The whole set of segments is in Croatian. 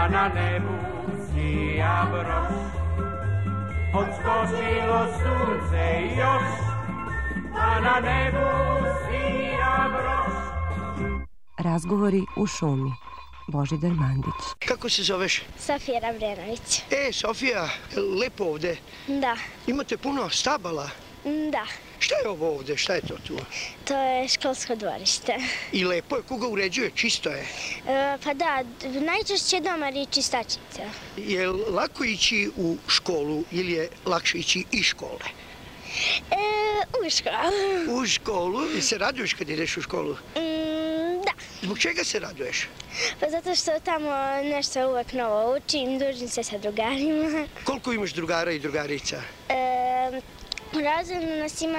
a na nebu sija broš. Odskočilo sunce još, a na nebu sija broš. Razgovori u šumi. Božidar Mandić. Kako se zoveš? Sofija Rabrenović. Sofija, lepo ovde. Da. Imate puno stabala? Da. Šta je ovo ovde? Šta je to tu? To je školsko dvorište. I lepo je, koga uređuje? Čisto je? Pa da, najčešće domar i čistačica. Je lako ići u školu ili je lakše ići iz škole? U školu. U školu? I se raduješ kad ideš u školu? Da. Zbog čega se raduješ? Pa zato što tamo nešto uvek novo učim, družim se sa drugarima. Koliko imaš drugara i drugarica? U razredu nas ima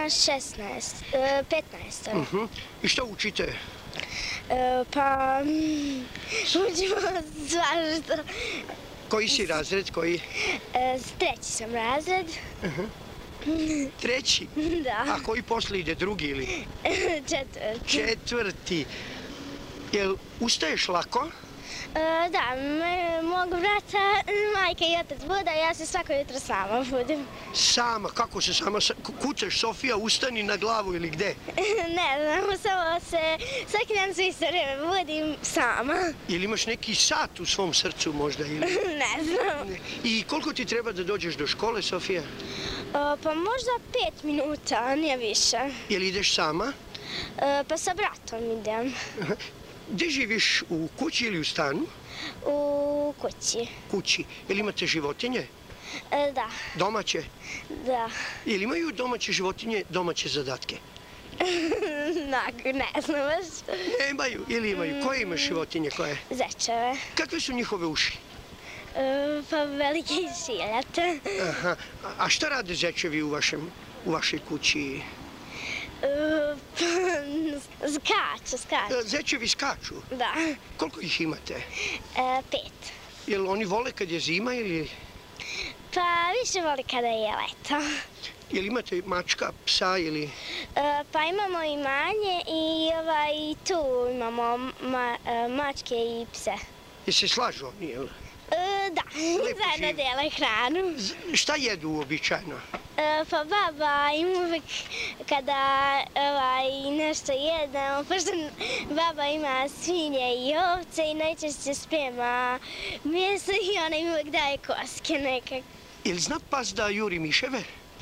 15. I što učite? Pa učimo svašta. Koji si razred? Koji? Treći sam razred. Treći? Da. A koji posle ide? Drugi ili? Četvrti. Četvrti. Jel ustaješ lako? Da, mog brata, majka i otac bude, ja se svako jutro sama budim. Sama? Kako se sama? Kucaš, Sofija, ustani na glavu ili gde? Ne znam, samo se svaki dan sve isto vreme budim sama. Ili imaš neki sat u svom srcu možda? Ne znam. I koliko ti treba da dođeš do škole, Sofija? Pa možda 5 minuta, nije više. Jel ideš sama? Pa sa bratom idem. Gde živiš, u kući ili u stanu? U kući. Kući. Jel imate životinje? Da. Domaće? Da. Jel imaju domaće životinje domaće zadatke? Ne znam baš. Nemaju ili imaju? Koje imaš životinje? Koje? Zečeve. Kakve su njihove uši? Pa velike i šiljate. Aha. A šta rade zečevi u vašoj kući? Skaču. Zečevi skaču? Da. Koliko ih imate? 5. Jel oni vole kad je zima ili? Pa više voli kada je leto. Jel imate mačka, psa ili? Pa imamo i manje i tu imamo mačke i pse. Jel se slažu oni, jel? Da, zajedno dele hranu. Šta jedu uobičajeno? Pa baba im uvek kada nešto jedemo, pošto baba ima svinje i ovce i najčešće sprema meso i ona im uvek daje koske nekak. Jel zna pas da juri miševe?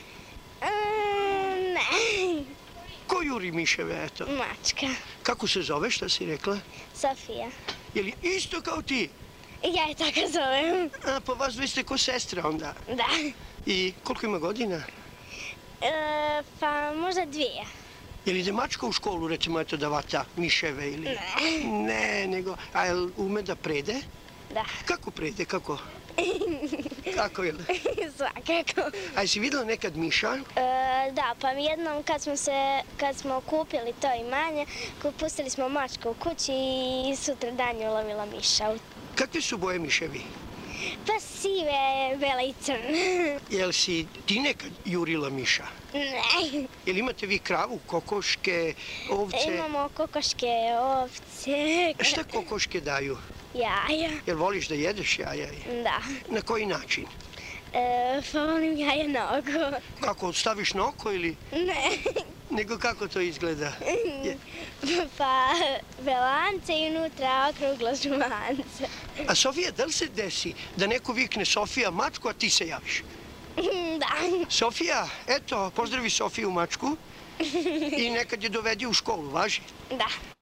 Ne. Ko juri miševe, eto? Mačka. Kako se zove, šta si rekla? Sofija. Jel isto kao ti? Ja je tako zovem. Pa vas dve ste ko sestre onda? Da. I koliko ima godina? Pa možda 2. Jel ide mačka u školu, recimo, eto, da vata miševe ili? Ne. Ne, nego, a jel ume da prede? Da. Kako prede, kako? Kako, jel? Svakako. A jesi videla nekad miša? Da, pa jednom kad smo kupili to imanje, pustili smo mačku u kući i sutra dan je ulovila miša. Kakve su boje miševi? Pa sive, bele i crne. Jel si ti nekad jurila miša? Ne. Jel imate vi kravu, kokoške, ovce? Imamo kokoške, ovce. Šta kokoške daju? Jaja. Jel voliš da jedeš jaja? Da. Na koji način? Pa volim jaja na oko. Kako, staviš na oko ili? Ne. Nego kako to izgleda? Pa belance i unutra okruglo žumance. A Sofija, da li se desi da neko vikne Sofija mačku, a ti se javiš? Da. Sofija, eto, pozdravi Sofiju mačku i nekad je dovedi u školu, važi? Da.